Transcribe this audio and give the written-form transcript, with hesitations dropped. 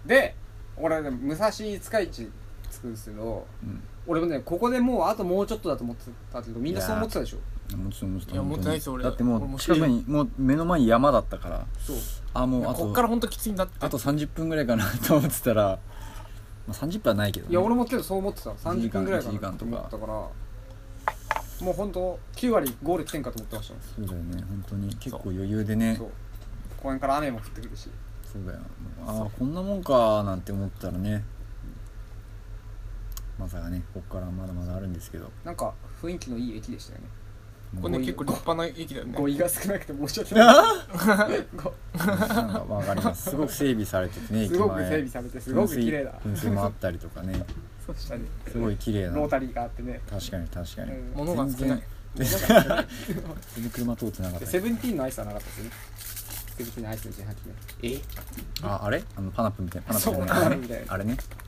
で俺ね武蔵塚市着くんですけど、俺もねここでもうあともうちょっとだと思ってたけどみんなそう思ってたでしょ。 もちろんもちろん。 いや思ってないです俺。 だってもう近くにもう目の前に山だったから。 そう。 もうあとこっからほんときついんだって。 あと30分ぐらいかなと思ってたら、まあ、30分はないけどね。 いや俺もけどそう思ってた。30分ぐらいかなと思ったから、もうほんと9割ゴール来てんかと思ってましたもん。 そうだよね本当に結構余裕でね。 そう公園から雨も降ってくるし。 そうだよ。こんなもんかなんて思ったらね、まさかねこっからまだまだあるんですけど、 なんか雰囲気のいい駅でしたよね。 これね結構立派な駅だよね。 語彙が少なくて申し訳ないなんかわかります。すごく整備されててね、 すごく整備されてすごく綺麗だ。 噴水もあったりとかねそうしたね。 すごい綺麗なロータリーがあってね。 確かに確かに、 物が少ない。 全然車通ってなかった。 セブンティーンのアイスはなかったですね。セブンティーンのアイスの18ね。 あれパナップみたいなそうパナップみたいなあれね。